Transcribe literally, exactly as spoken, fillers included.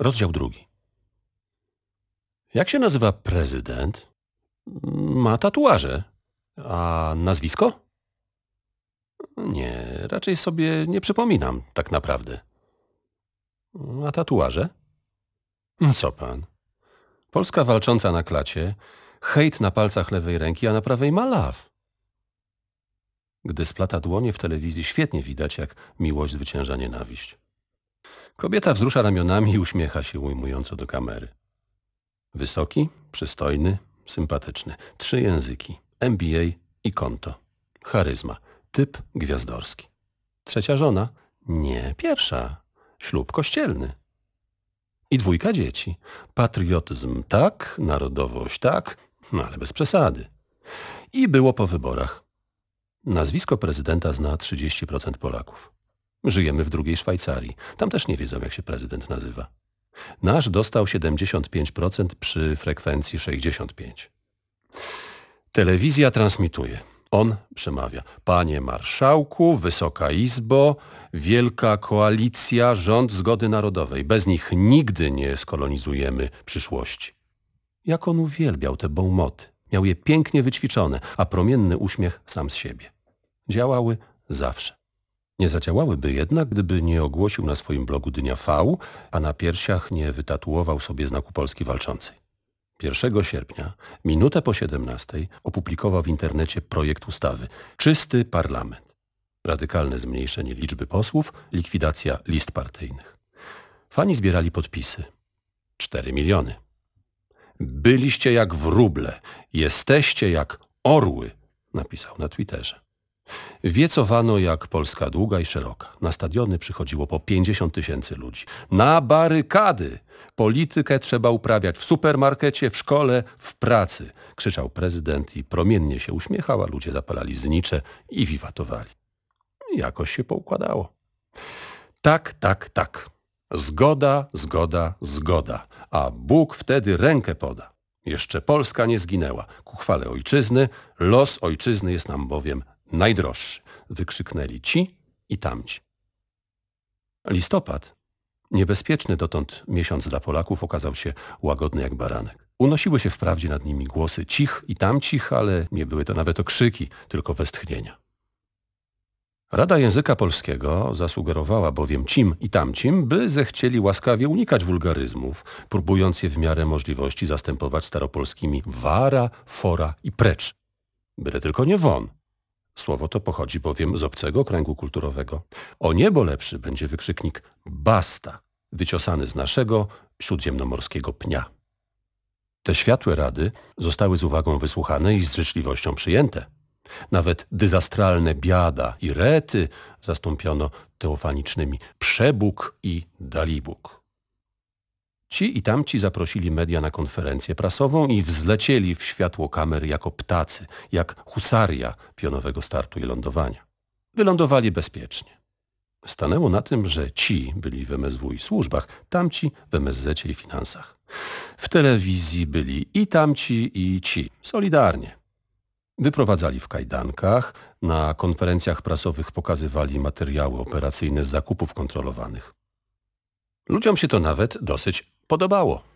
Rozdział drugi. Jak się nazywa prezydent? Ma tatuaże. A nazwisko? Nie, raczej sobie nie przypominam, tak naprawdę. A tatuaże? Co pan? Polska walcząca na klacie, hejt na palcach lewej ręki, a na prawej ma love. Gdy splata dłonie w telewizji, świetnie widać, jak miłość zwycięża nienawiść. Kobieta wzrusza ramionami i uśmiecha się ujmująco do kamery. Wysoki, przystojny, sympatyczny. Trzy języki. M B A i konto. Charyzma. Typ gwiazdorski. Trzecia żona? Nie, pierwsza. Ślub kościelny. I dwójka dzieci. Patriotyzm tak, narodowość tak, no ale bez przesady. I było po wyborach. Nazwisko prezydenta zna trzydzieści procent Polaków. Żyjemy w drugiej Szwajcarii. Tam też nie wiedzą, jak się prezydent nazywa. Nasz dostał siedemdziesiąt pięć procent przy frekwencji sześćdziesiąt pięć procent. Telewizja transmituje. On przemawia. Panie marszałku, Wysoka Izbo, wielka koalicja, rząd zgody narodowej. Bez nich nigdy nie skolonizujemy przyszłości. Jak on uwielbiał te bonmoty. Miał je pięknie wyćwiczone, a promienny uśmiech sam z siebie. Działały zawsze. Nie zadziałałyby jednak, gdyby nie ogłosił na swoim blogu Dnia V, a na piersiach nie wytatuował sobie znaku Polski Walczącej. pierwszego sierpnia, minutę po siedemnastej, opublikował w internecie projekt ustawy Czysty Parlament. Radykalne zmniejszenie liczby posłów, likwidacja list partyjnych. Fani zbierali podpisy. Cztery miliony. Byliście jak wróble, jesteście jak orły, napisał na Twitterze. Wiecowano jak Polska długa i szeroka. Na stadiony przychodziło po pięćdziesiąt tysięcy ludzi. Na barykady! Politykę trzeba uprawiać w supermarkecie, w szkole, w pracy, krzyczał prezydent i promiennie się uśmiechał, a ludzie zapalali znicze i wiwatowali. Jakoś się poukładało. Tak, tak, tak. Zgoda, zgoda, zgoda. A Bóg wtedy rękę poda. Jeszcze Polska nie zginęła. Ku chwale ojczyzny, los ojczyzny jest nam bowiem najdroższy. Wykrzyknęli ci i tamci. Listopad, niebezpieczny dotąd miesiąc dla Polaków, okazał się łagodny jak baranek. Unosiły się wprawdzie nad nimi głosy cich i tamcich, ale nie były to nawet okrzyki, tylko westchnienia. Rada Języka Polskiego zasugerowała bowiem cim i tamcim, by zechcieli łaskawie unikać wulgaryzmów, próbując je w miarę możliwości zastępować staropolskimi wara, fora i precz. Byle tylko nie won. Słowo to pochodzi bowiem z obcego kręgu kulturowego. O niebo lepszy będzie wykrzyknik basta, wyciosany z naszego śródziemnomorskiego pnia. Te światłe rady zostały z uwagą wysłuchane i z życzliwością przyjęte. Nawet dyzastralne biada i rety zastąpiono teofanicznymi przebóg i dalibóg. Ci i tamci zaprosili media na konferencję prasową i wzlecieli w światło kamer jako ptacy, jak husaria pionowego startu i lądowania. Wylądowali bezpiecznie. Stanęło na tym, że ci byli w M S W i służbach, tamci w M S Z i finansach. W telewizji byli i tamci, i ci, solidarnie. Wyprowadzali w kajdankach, na konferencjach prasowych pokazywali materiały operacyjne z zakupów kontrolowanych. Ludziom się to nawet dosyć podobało.